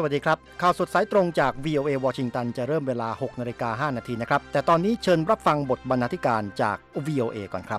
วัสดีครับข่าวสดสายตรงจาก VOA วอชิงตันจะเริ่มเวลา 6:05 น.นะครับแต่ตอนนี้เชิญรับฟังบทบรรณาธิการจาก VOA ก่อนครับ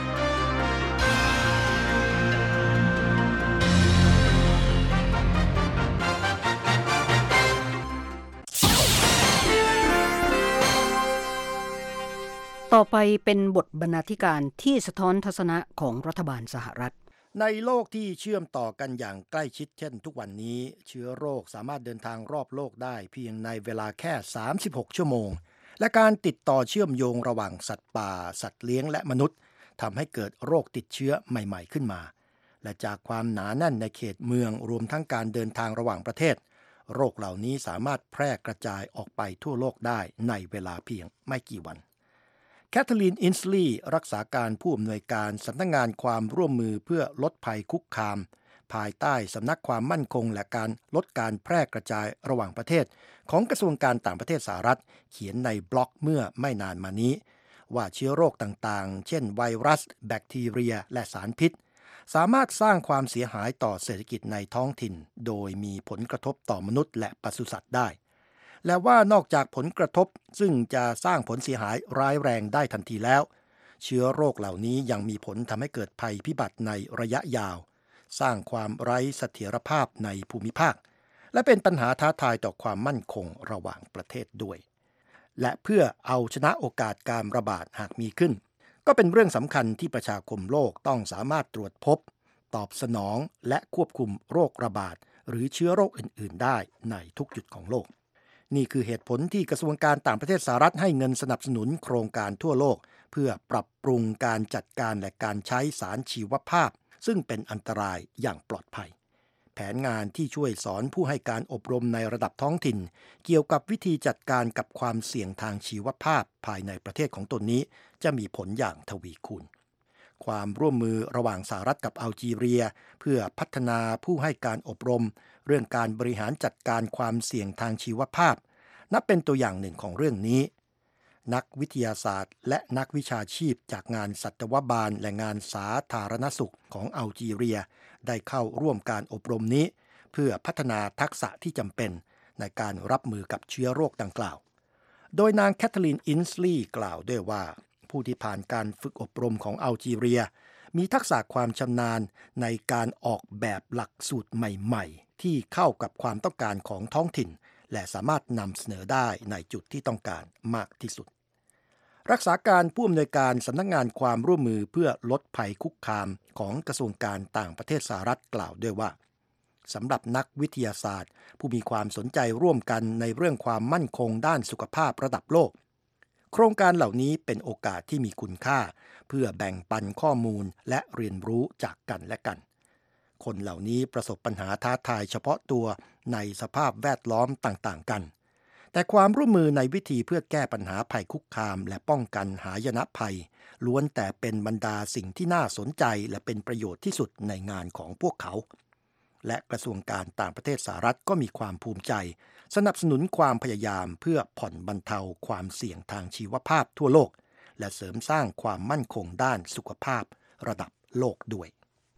ต่อไปเป็นบทบรรณาธิการที่สะท้อนทัศนะของรัฐบาลสหรัฐในโลกที่เชื่อมต่อกันอย่างใกล้ชิดเช่นทุกวันนี้เชื้อโรคสามารถเดินทางรอบโลกได้เพียงในเวลาแค่36ชั่วโมงและการติดต่อเชื่อมโยงระหว่างสัตว์ป่าสัตว์เลี้ยงและมนุษย์ทำให้เกิดโรคติดเชื้อใหม่ๆขึ้นมาและจากความหนาแน่นในเขตเมืองรวมทั้งการเดินทางระหว่างประเทศโรคเหล่านี้สามารถแพร่กระจายออกไปทั่วโลกได้ในเวลาเพียงไม่กี่วันแคทเธอรีน อินสลีย์รักษาการผู้อำนวยการสำนักงานความร่วมมือเพื่อลดภัยคุกคามภายใต้สำนักความมั่นคงและการลดการแพร่กระจายระหว่างประเทศของกระทรวงการต่างประเทศสหรัฐเขียนในบล็อกเมื่อไม่นานมานี้ว่าเชื้อโรคต่างๆเช่นไวรัสแบคทีเรียและสารพิษสามารถสร้างความเสียหายต่อเศรษฐกิจในท้องถิ่นโดยมีผลกระทบต่อมนุษย์และปศุสัตว์ได้และว่านอกจากผลกระทบซึ่งจะสร้างผลเสียหายร้ายแรงได้ทันทีแล้วเชื้อโรคเหล่านี้ยังมีผลทำให้เกิดภัยพิบัติในระยะยาวสร้างความไร้เสถียรภาพในภูมิภาคและเป็นปัญหาท้าทายต่อความมั่นคงระหว่างประเทศด้วยและเพื่อเอาชนะโอกาสการระบาดหากมีขึ้นก็เป็นเรื่องสำคัญที่ประชาคมโลกต้องสามารถตรวจพบตอบสนองและควบคุมโรคระบาดหรือเชื้อโรคอื่นๆได้ในทุกจุดของโลกนี่คือเหตุผลที่กระทรวงการต่างประเทศสหรัฐให้เงินสนับสนุนโครงการทั่วโลกเพื่อปรับปรุงการจัดการและการใช้สารชีวภาพซึ่งเป็นอันตรายอย่างปลอดภัยแผนงานที่ช่วยสอนผู้ให้การอบรมในระดับท้องถิ่นเกี่ยวกับวิธีจัดการกับความเสี่ยงทางชีวภาพภายในประเทศของตนนี้จะมีผลอย่างทวีคูณความร่วมมือระหว่างสหรัฐกับอัลจีเรียเพื่อพัฒนาผู้ให้การอบรมเรื่องการบริหารจัดการความเสี่ยงทางชีวภาพนับเป็นตัวอย่างหนึ่งของเรื่องนี้นักวิทยาศาสตร์และนักวิชาชีพจากงานสัตวบาลและงานสาธารณสุขของอัลจีเรียได้เข้าร่วมการอบรมนี้เพื่อพัฒนาทักษะที่จำเป็นในการรับมือกับเชื้อโรคดังกล่าวโดยนางแคทเธอรีน อินสลีย์กล่าวด้วยว่าผู้ที่ผ่านการฝึกอบรมของอัลจีเรียมีทักษะความชำนาญในการออกแบบหลักสูตรใหม่ๆที่เข้ากับความต้องการของท้องถิ่นและสามารถนำเสนอได้ในจุดที่ต้องการมากที่สุดรักษาการผู้อำนวยการสำนักงานความร่วมมือเพื่อลดภัยคุกคามของกระทรวงการต่างประเทศสหรัฐกล่าวด้วยว่าสำหรับนักวิทยาศาสตร์ผู้มีความสนใจร่วมกันในเรื่องความมั่นคงด้านสุขภาพระดับโลกโครงการเหล่านี้เป็นโอกาสที่มีคุณค่าเพื่อแบ่งปันข้อมูลและเรียนรู้จากกันและกันคนเหล่านี้ประสบปัญหาท้าทายเฉพาะตัวในสภาพแวดล้อมต่างๆกันแต่ความร่วมมือในวิธีเพื่อแก้ปัญหาภัยคุกคามและป้องกันหายนะภัยล้วนแต่เป็นบรรดาสิ่งที่น่าสนใจและเป็นประโยชน์ที่สุดในงานของพวกเขาและกระทรวงการต่างประเทศสหรัฐก็มีความภูมิใจสนับสนุนความพยายามเพื่อผ่อนบรรเทาความเสี่ยงทางชีวภาพทั่วโลกและเสริมสร้างความมั่นคงด้านสุขภาพระดับโลกด้วย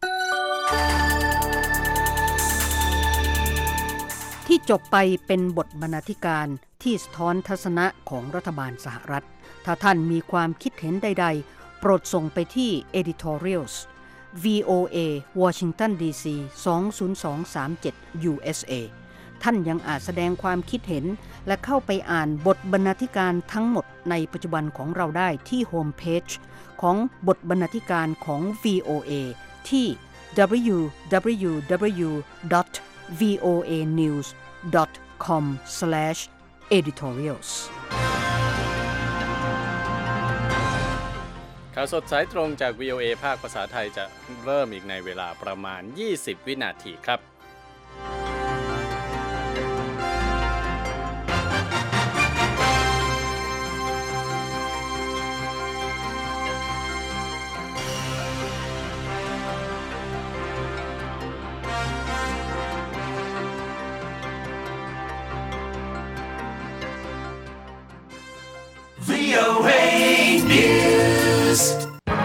ที่จบไปเป็นบทบรรณาธิการที่สะท้อนทัศนะของรัฐบาลสหรัฐถ้าท่านมีความคิดเห็นใดๆโปรดส่งไปที่ editorials VOA Washington DC 20237 USA ท่านยังอาจแสดงความคิดเห็นและเข้าไปอ่านบทบรรณาธิการทั้งหมดในปัจจุบันของเราได้ที่โฮมเพจของบทบรรณาธิการของ VOA ที่ www.voanews.com/editorials ข่าวสดสายตรงจาก VOA ภาคภาษาไทยจะเริ่มอีกในเวลาประมาณ20วินาทีครับ VOA News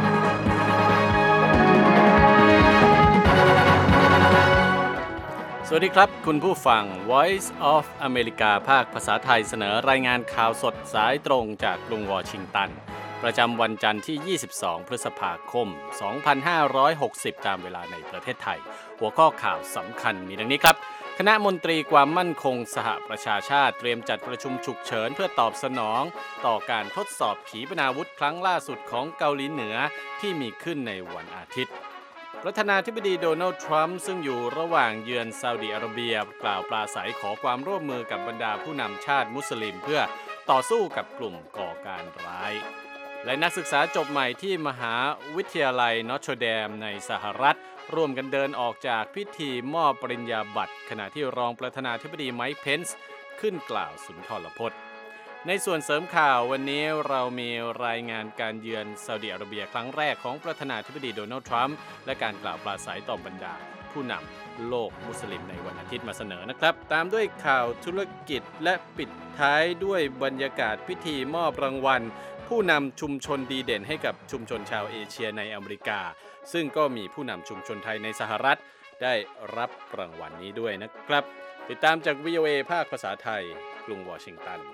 สวัสดีครับคุณผู้ฟัง Voice of America ภาคภาษาไทยเสนอรายงานข่าวสดสายตรงจากกรุงวอชิงตันประจำวันจันทร์ที่ 22 พฤษภาคม 2560 ตามเวลาในประเทศไทยหัวข้อข่าวสำคัญมีดังนี้ครับคณะมนตรีความมั่นคงสหประชาชาติเตรียมจัดประชุมฉุกเฉินเพื่อตอบสนองต่อการทดสอบขีปนาวุธครั้งล่าสุดของเกาหลีเหนือที่มีขึ้นในวันอาทิตย์ประธานาธิบดีโดนัลด์ทรัมป์ซึ่งอยู่ระหว่างเยือนซาอุดิอาระเบียกล่าวปราศัยขอความร่วมมือกับบรรดาผู้นำชาติมุสลิมเพื่อต่อสู้กับกลุ่มก่อการร้ายและนักศึกษาจบใหม่ที่มหาวิทยาลัยนอตเทอร์เดมในสหรัฐร่วมกันเดินออกจากพิธีมอบปริญญาบัตรขณะที่รองประธานาธิบดีไมค์เพนซ์ขึ้นกล่าวสุนทรพจน์ในส่วนเสริมข่าววันนี้เรามีรายงานการเยือนซาอุดิอาระเบียครั้งแรกของประธานาธิบดีโดนัลด์ทรัมป์และการกล่าวปราศัยต่อบรรดาผู้นำโลกมุสลิมในวันอาทิตย์มาเสนอนะครับตามด้วยข่าวธุรกิจและปิดท้ายด้วยบรรยากาศพิธีมอบรางวัลผู้นำชุมชนดีเด่นให้กับชุมชนชาวเอเชียในอเมริกาซึ่งก็มีผู้นำชุมชนไทยในสหรัฐได้รับรางวัลนี้ด้วยนะครับติดตามจาก VOA ภาคภาษาไทยกรุงวอชิงตัน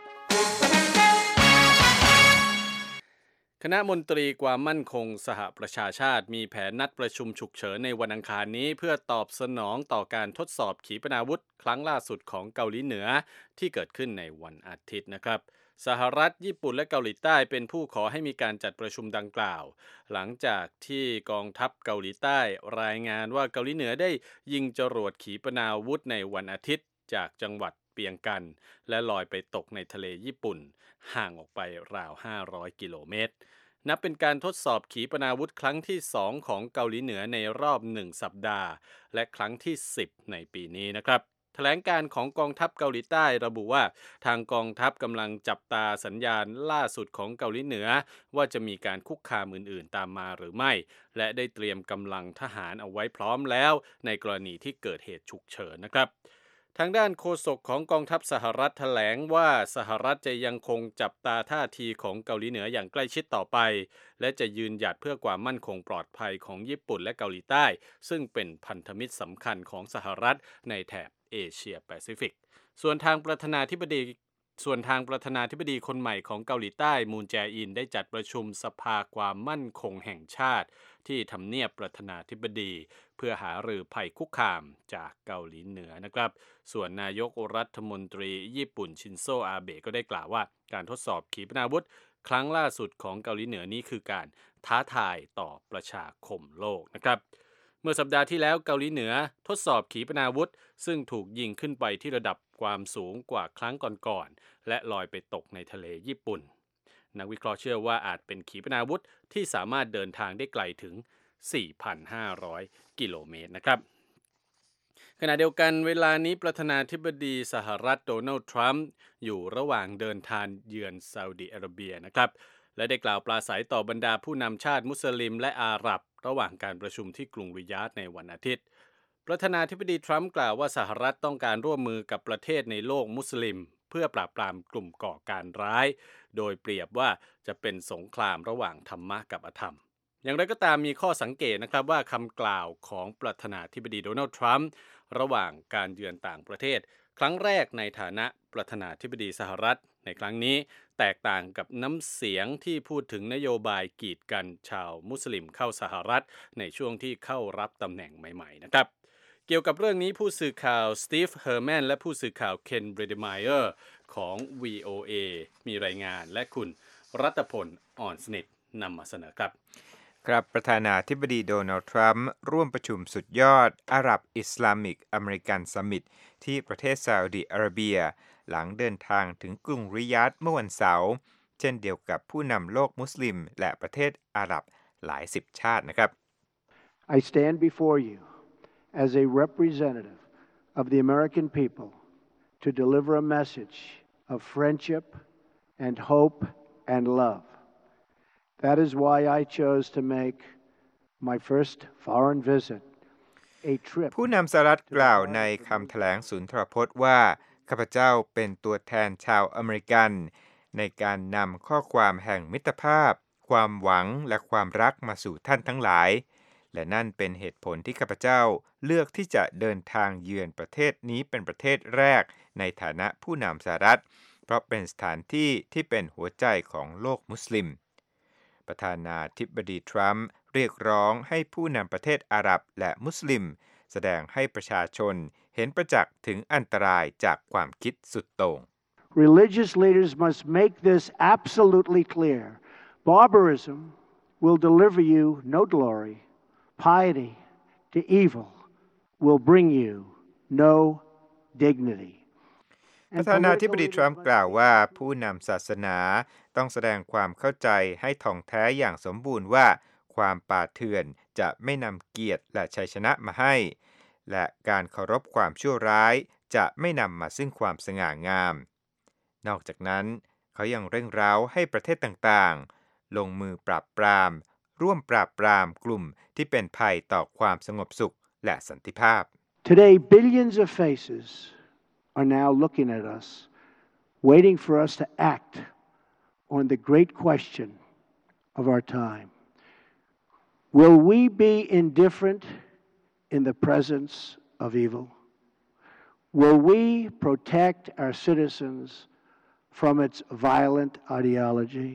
คณะมนตรีความมั่นคงสหประชาชาติมีแผนนัดประชุมฉุกเฉินในวันอังคารนี้เพื่อตอบสนองต่อการทดสอบขีปนาวุธครั้งล่าสุดของเกาหลีเหนือที่เกิดขึ้นในวันอาทิตย์นะครับสหรัฐญี่ปุ่นและเกาหลีใต้เป็นผู้ขอให้มีการจัดประชุมดังกล่าวหลังจากที่กองทัพเกาหลีใต้รายงานว่าเกาหลีเหนือได้ยิงจรวดขีปนาวุธในวันอาทิตย์จากจังหวัดเปียงกันและลอยไปตกในทะเลญี่ปุ่นห่างออกไปราว500 กิโลเมตรนับเป็นการทดสอบขีปนาวุธครั้งที่2ของเกาหลีเหนือในรอบ1สัปดาห์และครั้งที่10ในปีนี้นะครับแถลงการของกองทัพเกาหลีใต้ระบุว่าทางกองทัพกำลังจับตาสัญญาณล่าสุดของเกาหลีเหนือว่าจะมีการคุกคามอื่นๆตามมาหรือไม่และได้เตรียมกำลังทหารเอาไว้พร้อมแล้วในกรณีที่เกิดเหตุฉุกเฉินนะครับทางด้านโฆษกของกองทัพสหรัฐแถลงว่าสหรัฐจะยังคงจับตาท่าทีของเกาหลีเหนืออย่างใกล้ชิดต่อไปและจะยืนหยัดเพื่อความมั่นคงปลอดภัยของญี่ปุ่นและเกาหลีใต้ซึ่งเป็นพันธมิตรสำคัญของสหรัฐในแถบเอเชียแปซิฟิกส่วนทางประธานาธิบดีคนใหม่ของเกาหลีใต้มูนแจอินได้จัดประชุมสภาความมั่นคงแห่งชาติที่ทำเนียบประธานาธิบดีเพื่อหารือภัยคุกคามจากเกาหลีเหนือนะครับส่วนนายกรัฐมนตรีญี่ปุ่นชินโซอาเบะก็ได้กล่าวว่าการทดสอบขีปนาวุธครั้งล่าสุดของเกาหลีเหนือนี้คือการท้าทายต่อประชาคมโลกนะครับเมื่อสัปดาห์ที่แล้วเกาหลีเหนือทดสอบขีปนาวุธซึ่งถูกยิงขึ้นไปที่ระดับความสูงกว่าครั้งก่อนๆและลอยไปตกในทะเลญี่ปุ่นนักวิเคราะห์เชื่อว่าอาจเป็นขีปนาวุธที่สามารถเดินทางได้ไกลถึง 4,500 กิโลเมตรนะครับขณะเดียวกันเวลานี้ประธานาธิบดีสหรัฐโดนัลด์ทรัมป์อยู่ระหว่างเดินทางเยือนซาอุดิอาระเบียนะครับและได้กล่าวปราศัยต่อบรรดาผู้นำชาติมุสลิมและอาหรับระหว่างการประชุมที่กรุงริยาดในวันอาทิตย์ประธานาธิบดีทรัมป์กล่าวว่าสหรัฐต้องการร่วมมือกับประเทศในโลกมุสลิมเพื่อปราบปรามกลุ่มก่อการร้ายโดยเปรียบว่าจะเป็นสงครามระหว่างธรรมะกับอธรรมอย่างไรก็ตามมีข้อสังเกตนะครับว่าคำกล่าวของประธานาธิบดีโดนัลด์ทรัมป์ระหว่างการเยือนต่างประเทศครั้งแรกในฐานะประธานาธิบดีสหรัฐในครั้งนี้แตกต่างกับน้ำเสียงที่พูดถึงนโยบายกีดกันชาวมุสลิมเข้าสหรัฐในช่วงที่เข้ารับตำแหน่งใหม่ๆนะครับเกี่ยวกับเรื่องนี้ผู้สื่อข่าวสตีฟเฮอร์แมนและผู้สื่อข่าวเคนเบรเดไมเออร์ของ VOA มีรายงานและคุณรัตพลอ่อนสนิทนำมาเสนอครับครับประธานาธิบดีโดนัลด์ทรัมป์ร่วมประชุมสุดยอดอาหรับอิสลามิกอเมริกันซัมมิตที่ประเทศซาอุดิอาระเบียหลังเดินทางถึงกรุงริยาดเมื่อวันเสาร์เช่นเดียวกับผู้นำโลกมุสลิมและประเทศอาหรับหลายสิบชาตินะครับ I stand before you as a representative of the American people to deliver a message of friendship and hope and love.That is why I chose to make my first foreign visit a trip ผู้นำสหรัฐกล่าวในคำแถลงสุนทรพจน์ว่าข้าพเจ้าเป็นตัวแทนชาวอเมริกันในการนำข้อความแห่งมิตรภาพความหวังและความรักมาสู่ท่านทั้งหลายและนั่นเป็นเหตุผลที่ข้าพเจ้าเลือกที่จะเดินทางเยือนประเทศนี้เป็นประเทศแรกในฐานะผู้นำสหรัฐเพราะเป็นสถานที่ที่เป็นหัวใจของโลกมุสลิมประธานาธิบดีทรัมป์เรียกร้องให้ผู้นำประเทศอาหรับและมุสลิมแสดงให้ประชาชนเห็นประจักษ์ถึงอันตรายจากความคิดสุดโต่ง Religious leaders must make this absolutely clear. Barbarism will deliver you no glory. Piety to evil will bring you no dignity. ประธานาธิบดีทรัมป์กล่าวว่าผู้นำศาสนาต้องแสดงความเข้าใจให้ท่องแท้อย่างสมบูรณ์ว่าความป่าเถื่อนจะไม่นำเกียรติและชัยชนะมาให้และการเคารพความชั่วร้ายจะไม่นำมาซึ่งความสง่างามนอกจากนั้นเขายังเร่งเร้าให้ประเทศต่างๆลงมือปราบปรามร่วมปราบปรามกลุ่มที่เป็นภัยต่อความสงบสุขและสันติภาพ Today, billions of faces are now looking at us, waiting for us to act on the great question of our time. Will we be indifferent in the presence of evil? Will we protect our citizens from its violent ideology?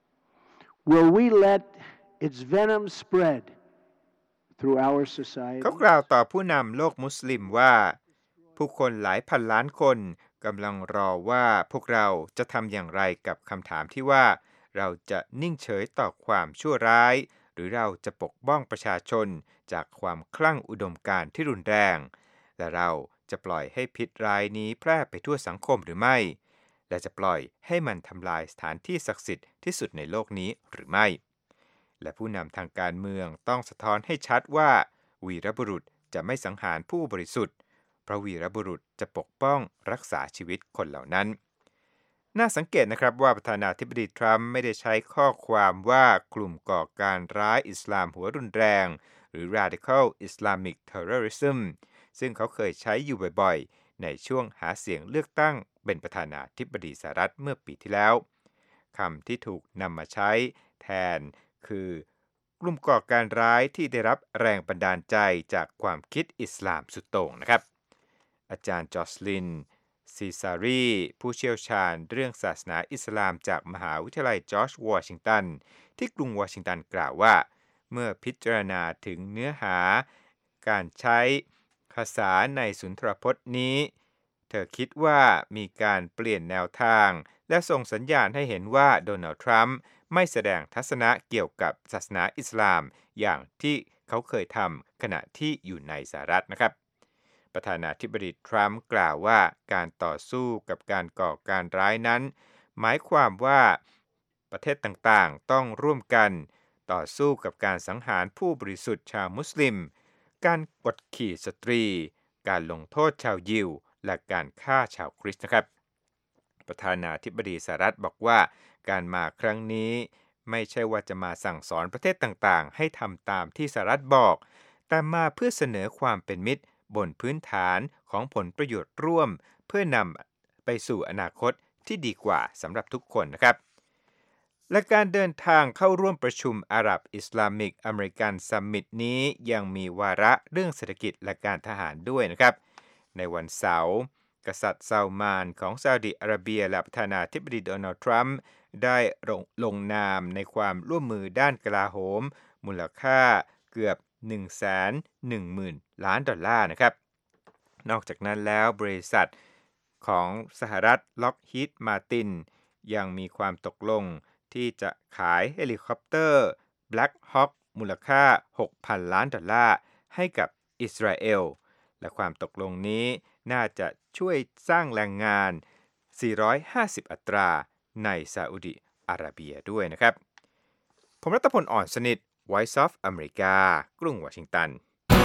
Will we let its venom spread through our society? เขากล่าวต่อผู้นำโลกมุสลิมว่าผู้คนหลายพันล้านคนกำลังรอว่าพวกเราจะทำอย่างไรกับคำถามที่ว่าเราจะนิ่งเฉยต่อความชั่วร้ายหรือเราจะปกป้องประชาชนจากความคลั่งอุดมการณ์ที่รุนแรงและเราจะปล่อยให้พิษร้ายนี้แพร่ไปทั่วสังคมหรือไม่และจะปล่อยให้มันทำลายสถานที่ศักดิ์สิทธิ์ที่สุดในโลกนี้หรือไม่และผู้นำทางการเมืองต้องสะท้อนให้ชัดว่าวีรบุรุษจะไม่สังหารผู้บริสุทธิ์เพราะวีรบุรุษจะปกป้องรักษาชีวิตคนเหล่านั้นน่าสังเกตนะครับว่าประธานาธิบดีทรัมป์ไม่ได้ใช้ข้อความว่ากลุ่มก่อการร้ายอิสลามหัวรุนแรงหรือ Radical Islamic Terrorism ซึ่งเขาเคยใช้อยู่บ่อยๆในช่วงหาเสียงเลือกตั้งเป็นประธานาธิบดีสหรัฐเมื่อปีที่แล้วคำที่ถูกนำมาใช้แทนคือกลุ่มก่อการร้ายที่ได้รับแรงบันดาลใจจากความคิดอิสลามสุดโต่งนะครับอาจารย์จอสลินซีซารีผู้เชี่ยวชาญเรื่องศาสนาอิสลามจากมหาวิทยาลัยจอร์จวอชิงตันที่กรุงวอชิงตันกล่าวว่าเมื่อพิจารณาถึงเนื้อหาการใช้ภาษาในสุนทรพจน์นี้เธอคิดว่ามีการเปลี่ยนแนวทางและส่งสัญญาณให้เห็นว่าโดนัลด์ทรัมป์ไม่แสดงทัศนะเกี่ยวกับศาสนาอิสลามอย่างที่เขาเคยทำขณะที่อยู่ในสหรัฐนะครับประธานาธิบดีทรัมป์กล่าวว่าการต่อสู้กับการก่อการร้ายนั้นหมายความว่าประเทศต่างๆต้องร่วมกันต่อสู้กับการสังหารผู้บริสุทธิ์ชาวมุสลิมการกดขี่สตรีการลงโทษชาวยิวและการฆ่าชาวคริสต์นะครับประธานาธิบดีสหรัฐบอกว่าการมาครั้งนี้ไม่ใช่ว่าจะมาสั่งสอนประเทศต่างๆให้ทำตามที่สหรัฐบอกแต่มาเพื่อเสนอความเป็นมิตรบนพื้นฐานของผลประโยชน์ร่วมเพื่อนำไปสู่อนาคตที่ดีกว่าสำหรับทุกคนนะครับและการเดินทางเข้าร่วมประชุมอาหรับอิสลามิกอเมริกันซัมมิตนี้ยังมีวาระเรื่องเศรษฐกิจและการทหารด้วยนะครับในวันเสาร์กษัตริย์ซาอุมานของซาอุดิอาระเบียและประธานาธิบดีโดนัลด์ทรัมป์ได้ลงนามในความร่วมมือด้านกลาโหมมูลค่าเกือบ 110,000 ล้านดอลลาร์นะครับนอกจากนั้นแล้วบริษัทของสหรัฐล็อกฮีดมาร์ตินยังมีความตกลงที่จะขายเฮลิคอปเตอร์ Black Hawk มูลค่า 6,000 ล้านดอลลาร์ให้กับอิสราเอลและความตกลงนี้น่าจะช่วยสร้างแรงงาน450อัตราในซาอุดิอาระเบียด้วยนะครับผมรัตพล อ่อนสนิท Voice of America กรุงวอชิงตัน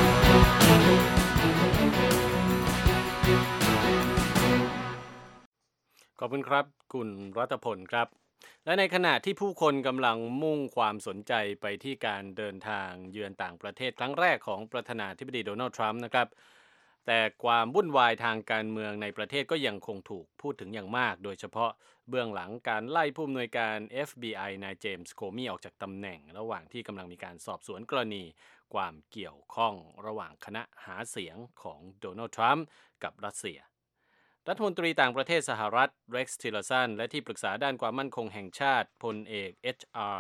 ขอบคุณครับคุณรัตพลครับและในขณะที่ผู้คนกำลังมุ่งความสนใจไปที่การเดินทางเยือนต่างประเทศครั้งแรกของประธานาธิบดีโดนัลด์ทรัมป์นะครับแต่ความวุ่นวายทางการเมืองในประเทศก็ยังคงถูกพูดถึงอย่างมากโดยเฉพาะเบื้องหลังการไล่ผู้อำนวยการ FBI นายเจมส์โคมี่ออกจากตำแหน่งระหว่างที่กำลังมีการสอบสวนกรณีความเกี่ยวข้องระหว่างคณะหาเสียงของโดนัลด์ทรัมป์กับรัสเซียรัฐมนตรีต่างประเทศสหรัฐเร็กซ์ทิลเลอร์สันและที่ปรึกษาด้านความมั่นคงแห่งชาติพลเอก H.R.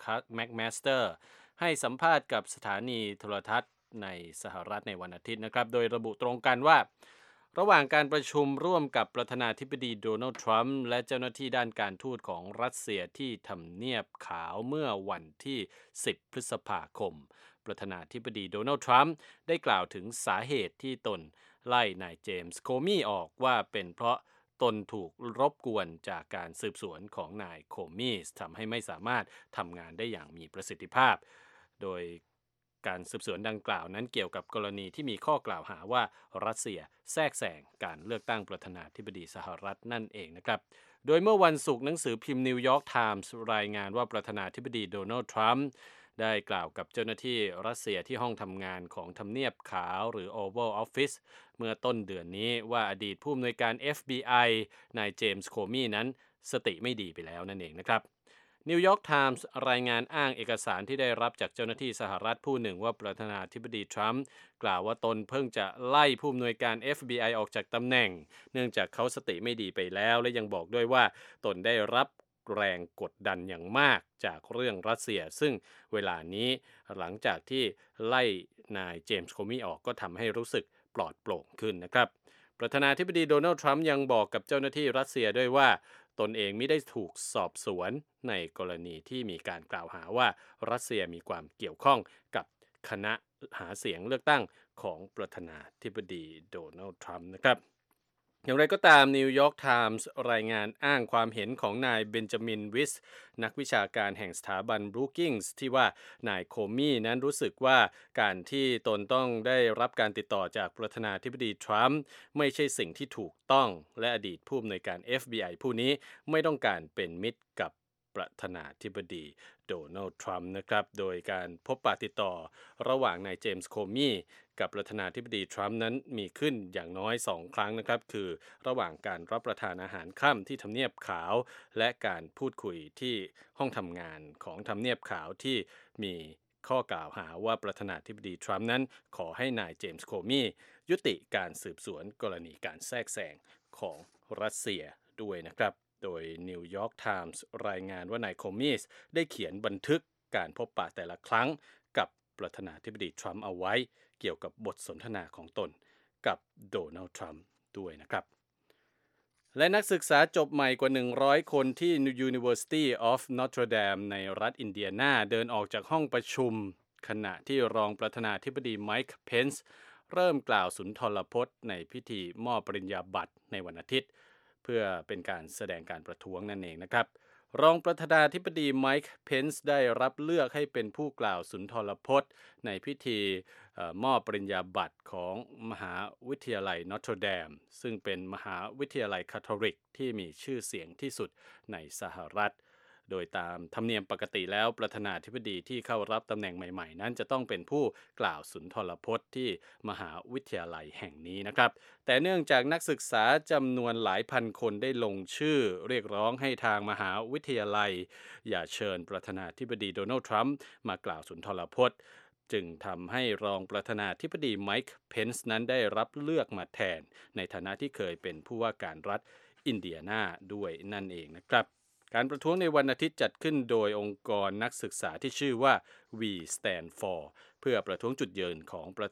McMaster ให้สัมภาษณ์กับสถานีโทรทัศน์ในสหรัฐในวันอาทิตย์นะครับโดยระบุตรงกันว่าระหว่างการประชุมร่วมกับประธานาธิบดีโดนัลด์ทรัมป์และเจ้าหน้าที่ด้านการทูตของรัสเซียที่ทำเนียบขาวเมื่อวันที่10 พฤษภาคมประธานาธิบดีโดนัลด์ทรัมป์ได้กล่าวถึงสาเหตุที่ตนไล่นายเจมส์โคมี่ออกว่าเป็นเพราะตนถูกรบกวนจากการสืบสวนของนายโคมี่ทำให้ไม่สามารถทำงานได้อย่างมีประสิทธิภาพโดยการสืบสวนดังกล่าวนั้นเกี่ยวกับกรณีที่มีข้อกล่าวหาว่ารัสเซียแทรกแซงการเลือกตั้งประธานาธิบดีสหรัฐนั่นเองนะครับโดยเมื่อวันศุกร์หนังสือพิมพ์นิวยอร์กไทมส์รายงานว่าประธานาธิบดีโดนัลด์ทรัมป์ได้กล่าวกับเจ้าหน้าที่รัสเซียที่ห้องทำงานของทำเนียบขาวหรือ Oval Office เมื่อต้นเดือนนี้ว่าอดีตผู้อำนวยการ FBI นายเจมส์โคมี่นั้นสติไม่ดีไปแล้วนั่นเองนะครับนิวยอร์กไทมส์รายงานอ้างเอกสารที่ได้รับจากเจ้าหน้าที่สหรัฐผู้หนึ่งว่าประธานาธิบดีทรัมป์กล่าวว่าตนเพิ่งจะไล่ผู้อำนวยการ FBI ออกจากตำแหน่งเนื่องจากเขาสติไม่ดีไปแล้วและยังบอกด้วยว่าตนได้รับแรงกดดันอย่างมากจากเรื่องรัสเซียซึ่งเวลานี้หลังจากที่ไล่นายเจมส์โคมี่ออกก็ทำให้รู้สึกปลอดโปร่งขึ้นนะครับประธานาธิบดีโดนัลด์ทรัมป์ยังบอกกับเจ้าหน้าที่รัสเซียด้วยว่าตนเองไม่ได้ถูกสอบสวนในกรณีที่มีการกล่าวหาว่ารัสเซียมีความเกี่ยวข้องกับคณะหาเสียงเลือกตั้งของประธานาธิบดีโดนัลด์ทรัมป์นะครับอย่างไรก็ตามนิวยอร์กไทมส์รายงานอ้างความเห็นของนายเบนจามินวิสนักวิชาการแห่งสถาบันบรูกิงส์ที่ว่านายโคมี่นั้นรู้สึกว่าการที่ตนต้องได้รับการติดต่อจากประธานาธิบดีทรัมป์ไม่ใช่สิ่งที่ถูกต้องและอดีตผู้อำนวยการ FBI ผู้นี้ไม่ต้องการเป็นมิตรกับประธานาธิบดีโดนัลด์ทรัมป์นะครับโดยการพบปะติดต่อระหว่างนายเจมส์โคมี่กับประธานาธิบดีทรัมป์นั้นมีขึ้นอย่างน้อย2ครั้งนะครับคือระหว่างการรับประทานอาหารค่ำที่ทำเนียบขาวและการพูดคุยที่ห้องทำงานของทำเนียบขาวที่มีข้อกล่าวหาว่าประธานาธิบดีทรัมป์นั้นขอให้นายเจมส์โคมี่ยุติการสืบสวนกรณีการแทรกแซงของรัสเซียด้วยนะครับโดยนิวยอร์กไทมส์รายงานว่านายโคมี่ได้เขียนบันทึกการพบปะแต่ละครั้งกับประธานาธิบดีทรัมป์เอาไว้เกี่ยวกับบทสนทนาของตนกับโดนัลด์ทรัมป์ด้วยนะครับและนักศึกษาจบใหม่กว่า100คนที่ University of Notre Dame ในรัฐอินเดียนาเดินออกจากห้องประชุมขณะที่รองประธานาธิบดีไมค์เพนซ์เริ่มกล่าวสุนทรพจน์ในพิธีมอบปริญญาบัตรในวันอาทิตย์เพื่อเป็นการแสดงการประท้วงนั่นเองนะครับรองประธานาธิบดีไมค์เพนซ์ได้รับเลือกให้เป็นผู้กล่าวสุนทรพจน์ในพิธีมอบปริญญาบัตรของมหาวิทยาลัยนอตเทอร์เดมซึ่งเป็นมหาวิทยาลัยคาทอลิกที่มีชื่อเสียงที่สุดในสหรัฐโดยตามธรรมเนียมปกติแล้วประธานาธิบดีที่เข้ารับตำแหน่งใหม่ๆนั้นจะต้องเป็นผู้กล่าวสุนทรพจน์ที่มหาวิทยาลัยแห่งนี้นะครับแต่เนื่องจากนักศึกษาจำนวนหลายพันคนได้ลงชื่อเรียกร้องให้ทางมหาวิทยาลัยอย่าเชิญประธานาธิบดีโดนัลด์ทรัมป์มากล่าวสุนทรพจน์จึงทำให้รองประธานาธิบดีไมค์เพนซ์นั้นได้รับเลือกมาแทนในฐานะที่เคยเป็นผู้ว่าการรัฐอินเดียนาด้วยนั่นเองนะครับการประท้วงในวันอาทิตย์จัดขึ้นโดยองค์กรนักศึกษาที่ชื่อว่า We Stand For เพื่อประท้วงจุดยืน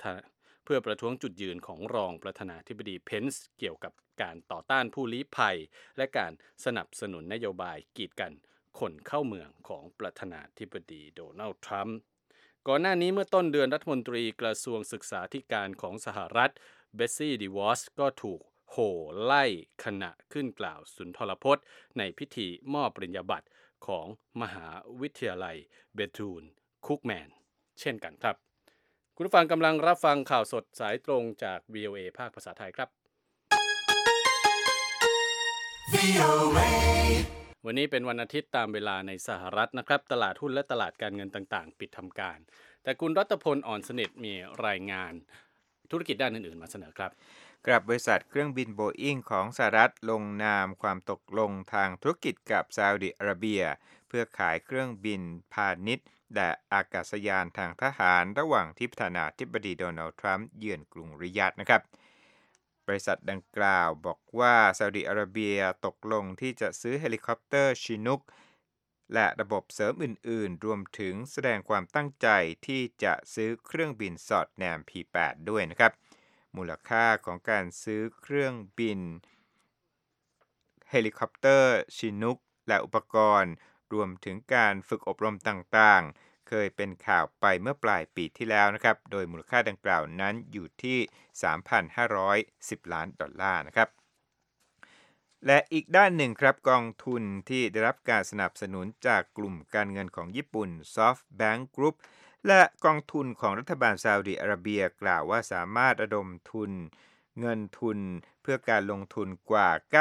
ของรองประธานาธิบดีเพนซ์เกี่ยวกับการต่อต้านผู้ลี้ภัยและการสนับสนุนนโยบายกีดกันคนเข้าเมืองของประธานาธิบดีโดนัลด์ทรัมป์ก่อนหน้านี้เมื่อต้นเดือนรัฐมนตรีกระทรวงศึกษาธิการของสหรัฐเบสซี่ดีวอสก็ถูกโห่ไล่ขณะขึ้นกล่าวสุนทรพจน์ในพิธีมอบปริญญาบัตรของมหาวิทยาลัยเบทูนคุกแมนเช่นกันครับคุณผู้ฟังกำลังรับฟังข่าวสดสายตรงจาก VOA ภาคภาษาไทยครับวันนี้เป็นวันอาทิตย์ตามเวลาในสหรัฐนะครับตลาดหุ้นและตลาดการเงินต่างๆปิดทำการแต่คุณรัตพลอ่อนสนิทมีรายงานธุรกิจด้านอื่นๆมาเสนอครับกับบริษัทเครื่องบินโบอิงของสหรัฐลงนามความตกลงทางธุรกิจกับซาอุดิอาระเบียเพื่อขายเครื่องบินพาณิชย์และอากาศยานทางทหารระหว่างที่ประธานาธิบดีโดนัลด์ทรัมป์เยือนกรุงริยาดนะครับบริษัทดังกล่าวบอกว่าซาอุดิอาระเบียตกลงที่จะซื้อเฮลิคอปเตอร์ชินุกและระบบเสริมอื่นๆรวมถึงแสดงความตั้งใจที่จะซื้อเครื่องบินสอดแนม P8 ด้วยนะครับมูลค่าของการซื้อเครื่องบินเฮลิคอปเตอร์ชินุกและอุปกรณ์รวมถึงการฝึกอบรมต่างๆเคยเป็นข่าวไปเมื่อปลายปีที่แล้วนะครับโดยมูลค่าดังกล่าวนั้นอยู่ที่ 3,510 ล้านดอลลาร์นะครับและอีกด้านหนึ่งครับกองทุนที่ได้รับการสนับสนุนจากกลุ่มการเงินของญี่ปุ่น SoftBank Group และกองทุนของรัฐบาลซาอุดิอาระเบียกล่าวว่าสามารถระดมทุนเงินทุนเพื่อการลงทุนกว่า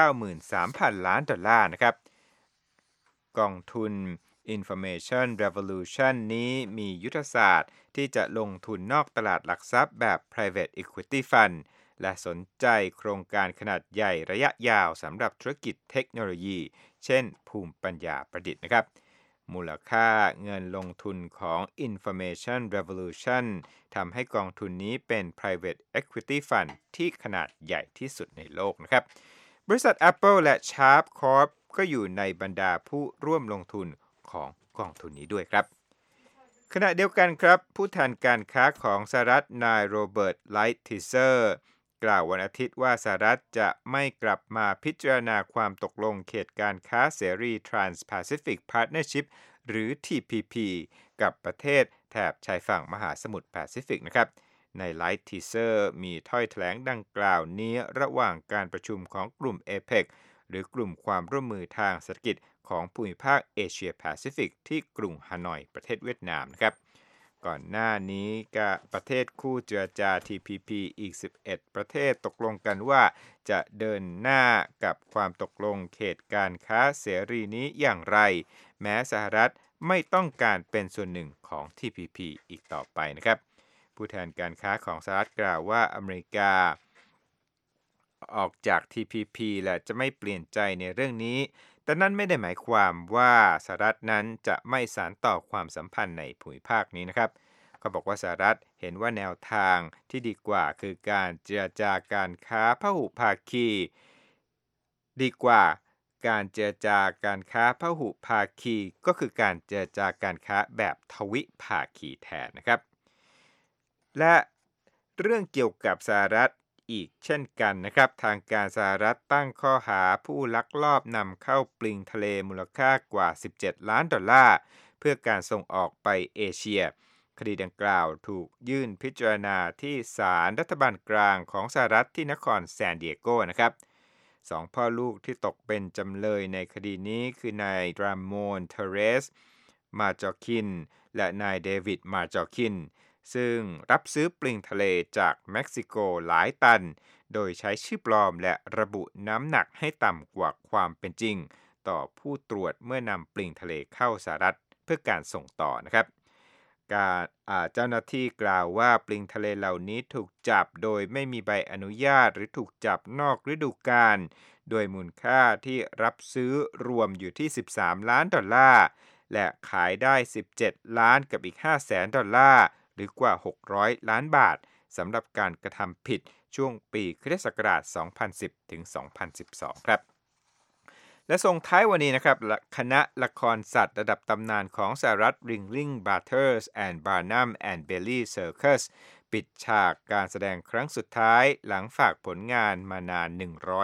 93,000 ล้านดอลลาร์นะครับกองทุน Information Revolution นี้มียุทธศาสตร์ที่จะลงทุนนอกตลาดหลักทรัพย์แบบ Private Equity Fund และสนใจโครงการขนาดใหญ่ระยะยาวสำหรับธุรกิจเทคโนโลยีเช่นภูมิปัญญาประดิษฐ์นะครับมูลค่าเงินลงทุนของ Information Revolution ทำให้กองทุนนี้เป็น Private Equity Fund ที่ขนาดใหญ่ที่สุดในโลกนะครับบริษัท Apple และ Sharp Corp ก็อยู่ในบรรดาผู้ร่วมลงทุนของกองทุนนี้ด้วยครับขณะเดียวกันครับผู้แทนการค้าของสหรัฐนายโรเบิร์ตไลท์ทิเซอร์กล่าววันอาทิตย์ว่าสหรัฐจะไม่กลับมาพิจารณาความตกลงเขตการค้าเสรี Trans-Pacific Partnership หรือ TPP กับประเทศแถบชายฝั่งมหาสมุทรแปซิฟิกนะครับในไลท์ทีเซอร์มีถ้อยแถลงดังกล่าวนี้ระหว่างการประชุมของกลุ่ม APEC หรือกลุ่มความร่วมมือทางเศรษฐกิจของภูมิภาคเอเชียแปซิฟิกที่กรุงฮานอยประเทศเวียดนามนะครับก่อนหน้านี้ประเทศคู่เจรจา TPP อีก11ประเทศตกลงกันว่าจะเดินหน้ากับความตกลงเขตการค้าเสรีนี้อย่างไรแม้สหรัฐไม่ต้องการเป็นส่วนหนึ่งของ TPP อีกต่อไปนะครับผู้แทนการค้าของสหรัฐกล่าวว่าอเมริกาออกจาก TPP และจะไม่เปลี่ยนใจในเรื่องนี้แต่นั่นไม่ได้หมายความว่าสหรัฐนั้นจะไม่สานต่อความสัมพันธ์ในภูมิภาคนี้นะครับเขาบอกว่าสหรัฐเห็นว่าแนวทางที่ดีกว่าคือการเจรจาการค้าพหุภาคีดีกว่าการเจรจาการค้าพหุภาคีก็คือการเจรจาการค้าแบบทวิภาคีแทนนะครับและเรื่องเกี่ยวกับสหรัฐอีกเช่นกันนะครับทางการสหรัฐตั้งข้อหาผู้ลักลอบนำเข้าปลิงทะเลมูลค่ากว่า17ล้านดอลลาร์เพื่อการส่งออกไปเอเชียคดีดังกล่าวถูกยื่นพิจารณาที่ศาลรัฐบาลกลางของสหรัฐที่นครซานดิเอโกนะครับสองพ่อลูกที่ตกเป็นจำเลยในคดีนี้คือนายรามอนเทเรสมาจอคินและนายเดวิดมาจอคินซึ่งรับซื้อปลิงทะเลจากเม็กซิโกหลายตันโดยใช้ชื่อปลอมและระบุน้ำหนักให้ต่ำกว่าความเป็นจริงต่อผู้ตรวจเมื่อนำปลิงทะเลเข้าสหรัฐเพื่อการส่งต่อนะครับเจ้าหน้าที่กล่าวว่าปลิงทะเลเหล่านี้ถูกจับโดยไม่มีใบอนุญาตหรือถูกจับนอกฤดูกาลโดยมูลค่าที่รับซื้อรวมอยู่ที่13ล้านดอลลาร์และขายได้17ล้านกับอีก500,000 ดอลลาร์หรือกว่า600ล้านบาทสำหรับการกระทำผิดช่วงปีคริสต์ศักราช 2010 ถึง 2012 ครับและส่งท้ายวันนี้นะครับคณะละครสัตว์ระดับตำนานของสหรัฐ Ringling Brothers and Barnum and Bailey Circus ปิดฉากการแสดงครั้งสุดท้ายหลังฝากผลงานมานาน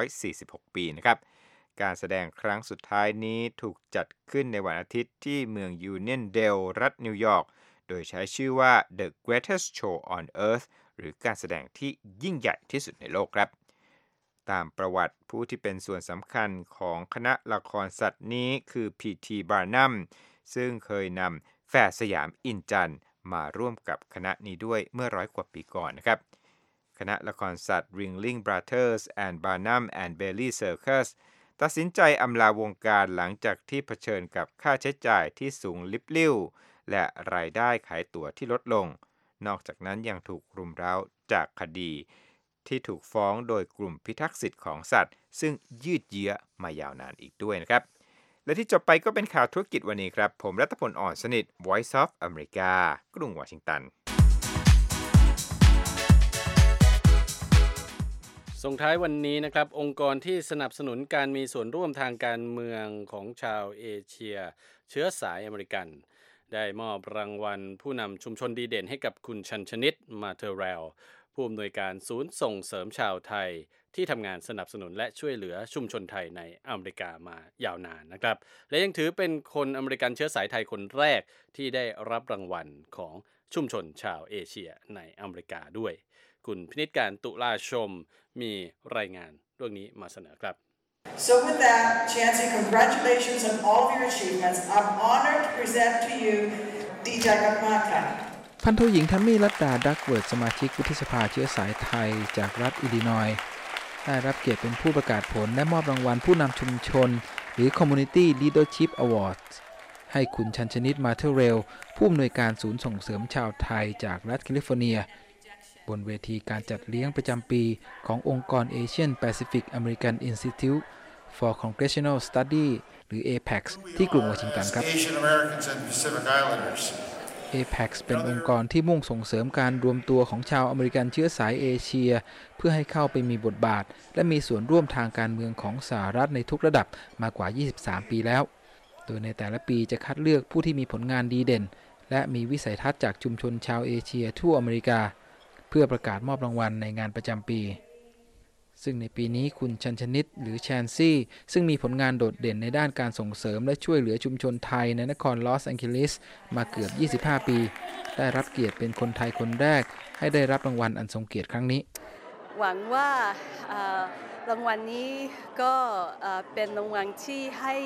146 ปีนะครับการแสดงครั้งสุดท้ายนี้ถูกจัดขึ้นในวันอาทิตย์ที่เมืองยูเนียนเดลรัฐนิวยอร์กโดยใช้ชื่อว่า The Greatest Show on Earth หรือการแสดงที่ยิ่งใหญ่ที่สุดในโลกครับตามประวัติผู้ที่เป็นส่วนสำคัญของคณะละครสัตว์นี้คือ P.T. Barnum ซึ่งเคยนำแฝดสยามอินจันทร์มาร่วมกับคณะนี้ด้วยเมื่อ100 กว่าปีก่อนนะครับคณะละครสัตว์ Ringling Brothers and Barnum and Bailey Circus ตัดสินใจอำลาวงการหลังจากที่เผชิญกับค่าใช้จ่ายที่สูงลิบลิ่วและรายได้ขายตั๋วที่ลดลงนอกจากนั้นยังถูกรุมเร้าจากคดีที่ถูกฟ้องโดยกลุ่มพิทักษ์สิทธิ์ของสัตว์ซึ่งยืดเยื้อมายาวนานอีกด้วยนะครับและที่จบไปก็เป็นข่าวธุรกิจวันนี้ครับผมรัตพล อ่อนสนิท Voice of America กรุงวอชิงตันส่งท้ายวันนี้นะครับองค์กรที่สนับสนุนการมีส่วนร่วมทางการเมืองของชาวเอเชียเชื้อสายอเมริกันได้มอบรางวัลผู้นำชุมชนดีเด่นให้กับคุณชัญชนิต มาเทเรลผู้อำนวยการศูนย์ส่งเสริมชาวไทยที่ทำงานสนับสนุนและช่วยเหลือชุมชนไทยในอเมริกามายาวนานนะครับและยังถือเป็นคนอเมริกันเชื้อสายไทยคนแรกที่ได้รับรางวัลของชุมชนชาวเอเชียในอเมริกาด้วยคุณพินิจการตุลาชมมีรายงานเรื่องนี้มาเสนอครับ So with that, Chancey, congratulations on all of your achievements. I'm honored to present to you Dijay Gakmaka. พันโทหญิงทัมมี่ รัตดา ดักเวิร์ดสมาชิกวุฒิสภาเชื้อสายไทยจากรัฐอิลลินอยส์ได้รับเกียรติเป็นผู้ประกาศผลและมอบรางวัลผู้นำชุมชนหรือ Community Leadership Awards ให้คุณชัญชนิต มาเทเรลผู้อำนวยการศูนย์ส่งเสริมชาวไทยจากรัฐแคลิฟอร์เนียบนเวทีการจัดเลี้ยงประจำปีขององค์กร Asian Pacific American Institute for Congressional Study หรือ APAC ที่กรุงวอชิงตันครับ APAC เป็นองค์กรที่มุ่งส่งเสริมการรวมตัวของชาวอเมริกันเชื้อสายเอเชียเพื่อให้เข้าไปมีบทบาทและมีส่วนร่วมทางการเมืองของสหรัฐในทุกระดับมากว่า23ปีแล้วโดยในแต่ละปีจะคัดเลือกผู้ที่มีผลงานดีเด่นและมีวิสัยทัศน์จากชุมชนชาวเอเชียทั่วอเมริกาเพื่อประกาศมอบรางวัลในงานประจำปีซึ่งในปีนี้คุณชัญชนิตหรือแชนซี่ซึ่งมีผลงานโดดเด่นในด้านการส่งเสริมและช่วยเหลือชุมชนไทยในนครลอสแองเจลิสมาเกือบ25ปีได้รับเกียรติเป็นคนไทยคนแรกให้ได้รับรางวัลอันทรงเกียรติครั้งนี้หวังว่ารางวัลนี้ก็เป็นรางวัลที่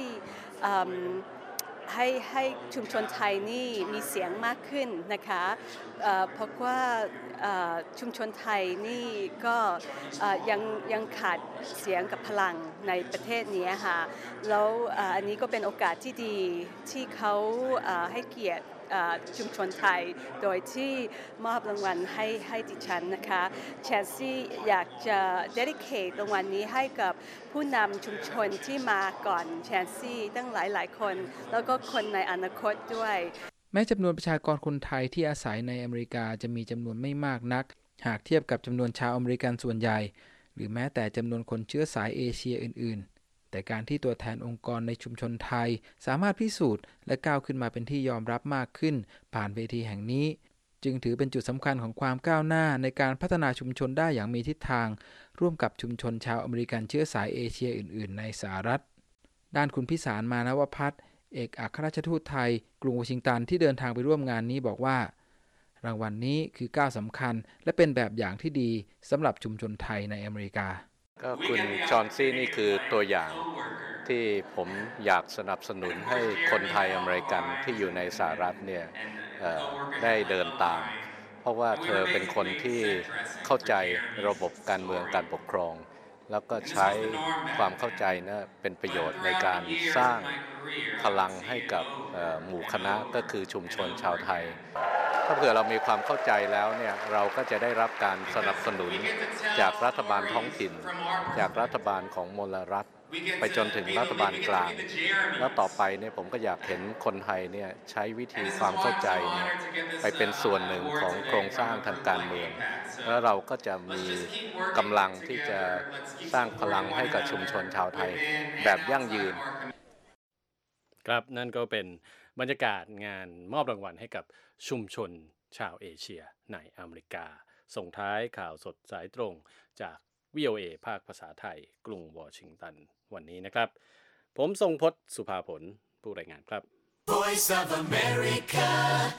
ให้ชุมชนไทยนี่มีเสียงมากขึ้นนะคะเพราะว่าชุมชนไทยนี่ก็ยังขาดเสียงกับพลังในประเทศนี้ค่ะแล้วอันนี้ก็เป็นโอกาสที่ดีที่เขาให้เกียรติชุมชนไทยโดยที่มอบรางวัลให้ดิฉันนะคะแชนซี่อยากจะ dedicate รางวัลนี้ให้กับผู้นำชุมชนที่มาก่อนแชนซี่ตั้งหลายคนแล้วก็คนในอนาคตด้วยแม้จำนวนประชากรคนไทยที่อาศัยในอเมริกาจะมีจำนวนไม่มากนักหากเทียบกับจำนวนชาวอเมริกันส่วนใหญ่หรือแม้แต่จำนวนคนเชื้อสายเอเชียอื่นๆแต่การที่ตัวแทนองค์กรในชุมชนไทยสามารถพิสูจน์และก้าวขึ้นมาเป็นที่ยอมรับมากขึ้นผ่านเวทีแห่งนี้จึงถือเป็นจุดสำคัญของความก้าวหน้าในการพัฒนาชุมชนได้อย่างมีทิศทางร่วมกับชุมชนชาวอเมริกันเชื้อสายเอเชียอื่นๆในสหรัฐด้านคุณพิสาร มานวภัทรเอกอัครราชทูตไทยกรุงวอชิงตันที่เดินทางไปร่วมงานนี้บอกว่ารางวัลนี้คือก้าวสำคัญและเป็นแบบอย่างที่ดีสำหรับชุมชนไทยในอเมริกาก็คุณจอห์นซี่นี่คือตัวอย่างที่ผมอยากสนับสนุนให้คนไทยอเมริกันที่อยู่ในสหรัฐเนี่ยได้เดินตามเพราะว่าเธอเป็นคนที่เข้าใจระบบการเมืองการปกครองแล้วก็ใช้ความเข้าใจนะเป็นประโยชน์ในการสร้างพลังให้กับหมู่คณะก็คือชุมชนชาวไทยถ้าเผื่อเรามีความเข้าใจแล้วเนี่ยเราก็จะได้รับการสนับสนุนจากรัฐบาลท้องถิ่นจากรัฐบาลของมลรัฐไปจนถึงรัฐบาลกลางแล้วต่อไปเนี่ยผมก็อยากเห็นคนไทยเนี่ยใช้วิธีความเข้าใจเนี่ยไปเป็นส่วนหนึ่งของโครงสร้างทางการเมืองแล้วเราก็จะมีกำลังที่จะสร้างพลังให้กับชุมชนชาวไทยแบบยั่งยืนครับนั่นก็เป็นบรรยากาศงานมอบรางวัลให้กับชุมชนชาวเอเชียในอเมริกาส่งท้ายข่าวสดสายตรงจาก VOA ภาคภาษาไทยกรุงวอชิงตันวันนี้นะครับผมทรงพจน์สุภาผลผู้รายงานครับ Voice of America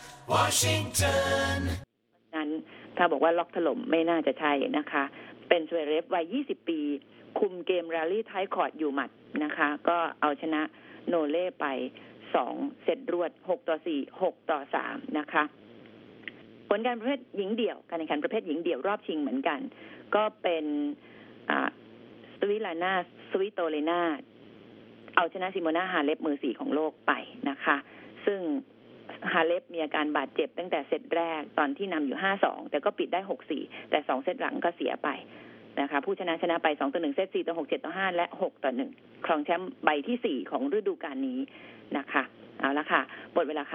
Washington นั้นถ้าบอกว่าล็อกถล่มไม่น่าจะใช่นะคะเป็นสเวเรฟวัย20ปีคุมเกมราลี่ท้ายคอร์ตอยู่หมัดนะคะก็เอาชนะโนเล่ไป2เซตรวด6-4 6-3นะคะผลการประเภทหญิงเดี่ยวการแข่งขันประเภทหญิงเดี่ยวรอบชิงเหมือนกันก็เป็นสวิลาน่าสวิโตเลนาเอาชนะซิโมนาฮาเลปมือ4ของโลกไปนะคะซึ่งฮาเลปมีอาการบาดเจ็บตั้งแต่เซตแรกตอนที่นำอยู่ 5-2 แต่ก็ปิดได้ 6-4 แต่2เซตหลังก็เสียไปนะคะผู้ชนะไป 2-1 เซต 4-6 7-5 และ 6-1 ครองแชมป์ใบที่4ของฤดูกาลนี้นะคะเอาละค่ะหมดเวลาค่ะ